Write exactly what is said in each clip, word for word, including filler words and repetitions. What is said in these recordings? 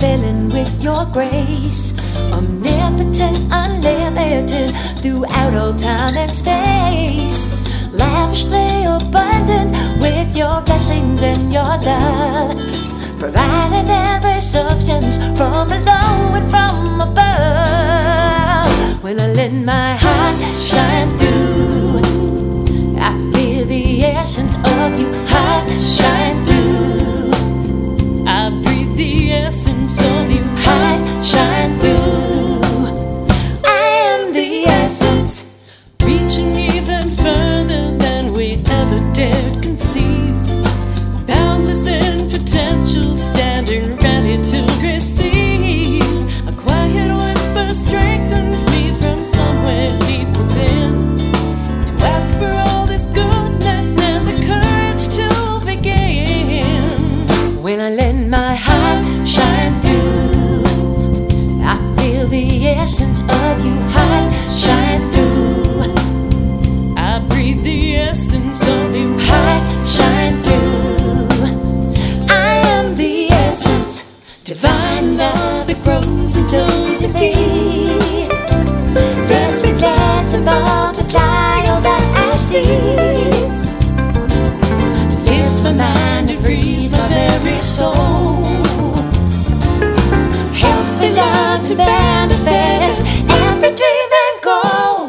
filling with your grace, omnipotent, unlimited, throughout all time and space, lavishly abundant with your blessings and your love, providing every substance from below and from above. When I let my heart shine through, I feel the essence of you, heart shine through. I breathe the essence of you, heart shine through. I am the essence, reaching even further than we ever dared conceive, boundless in potential, standing ready to receive. A quiet whisper strengthens me from somewhere deep within, to ask for all this goodness and the courage to begin. When I let my heart shine through, I feel the essence of you, heart shine through. I breathe the essence of you, heart shine through. I am the essence, divine love that grows and flows in me. Lets me bless and multiply all that I see. Lifts my mind and frees my very soul. Helps me learn to manifest every dream and goal.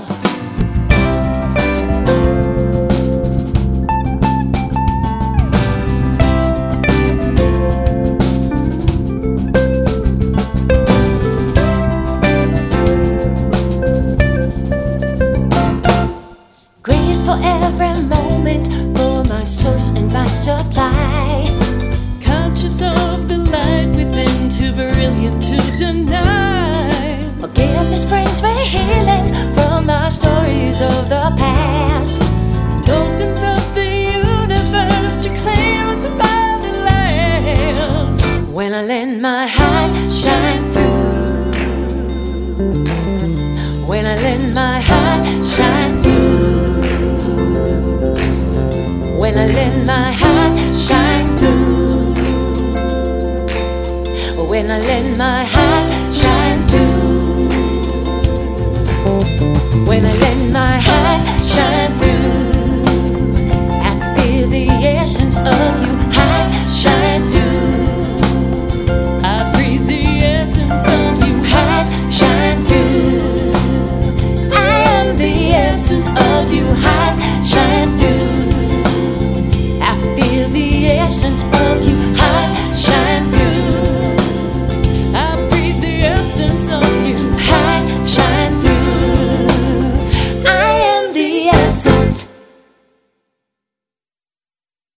Grateful every moment for my source and my supply. Conscious of the light within, too brilliant to deny. Forgiveness brings me healing from our stories of the past. It opens up the universe to claim what's about to last. When I let my heart shine through, when I let my heart shine through, when I let my heart shine through, when I let my heart shine through, when I let my heart shine through, I feel the essence of you, heart shine through. I breathe the essence of you, heart shine through. I am the essence of you, heart shine through. I feel the essence of you,